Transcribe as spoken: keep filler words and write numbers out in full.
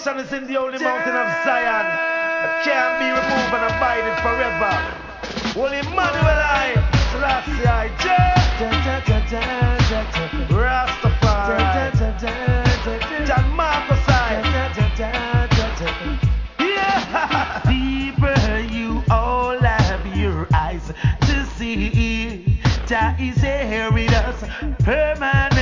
salvation is in the holy mountain of Zion. It can't be removed and abided forever. Holy Emmanuel I, Selassie I, Rastafari, John Marcus I. Yeah. People, you all have your eyes to see. Jah is here with us, permanent.